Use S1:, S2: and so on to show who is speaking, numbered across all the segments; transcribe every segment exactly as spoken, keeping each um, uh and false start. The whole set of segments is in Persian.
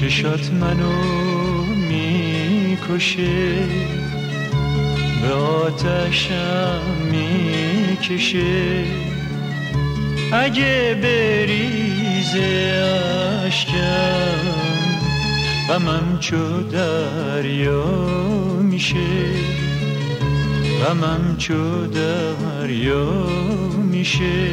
S1: چشات منو میکشه، به آتشم میکشه. اگه بریزه اشکم غمم چو دریا میشه، غمم چو دریا میشه.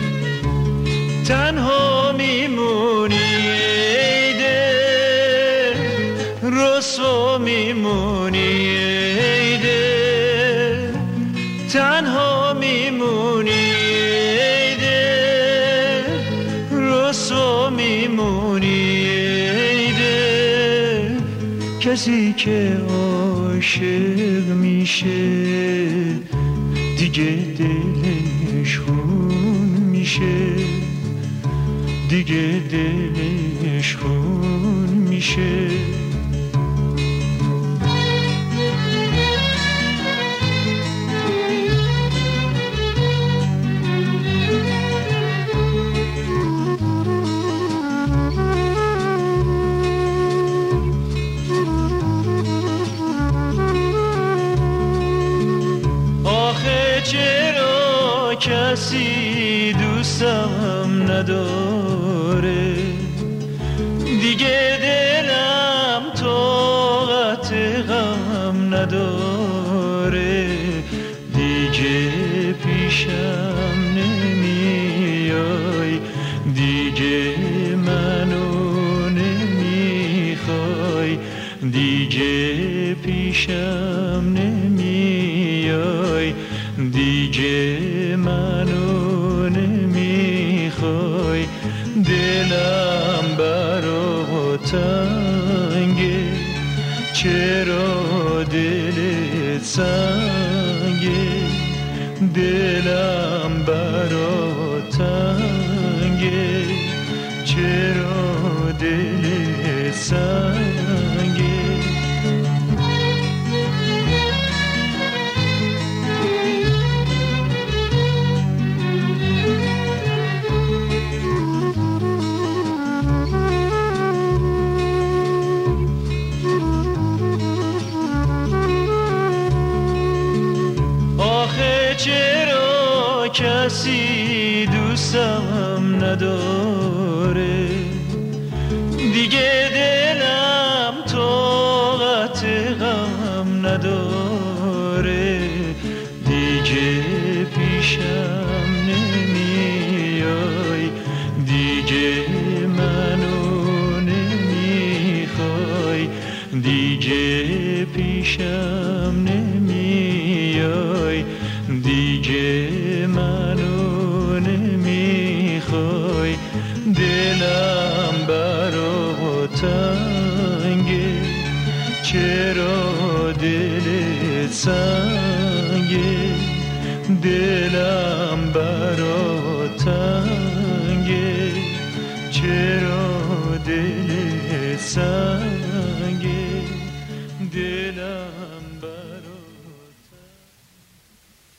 S1: تنها میمونی ای دل، رسوا میمونی ای دل، تنها میمونی ای دل، رسوا میمونی ای دل. کسی که عاشق میشه دیگه دلش خون میشه، دیگه دلش خون میشه. آخه چرا کسی دوستم نداره، دیگه دلم طاقت غم نداره. دیگه پیشم نمیای، دیگه منو نمیخوای، دیگه پیشم نمیای، دیگه منو نمیخوای. دلم برا تنگه، چرا دلت سنگه؟ دلم برا تنگه، چرا دلت سنگه؟ چرا کسی دوستم نداره، دیگه دلم طاقت غم نداره. دیگه پیشم نمیای، دیگه منو نمیخوای، دیگه پیشم نمیای، دیگه منو نمیخوای. دلم برا تنگه، چرا دلت سنگه؟ دلم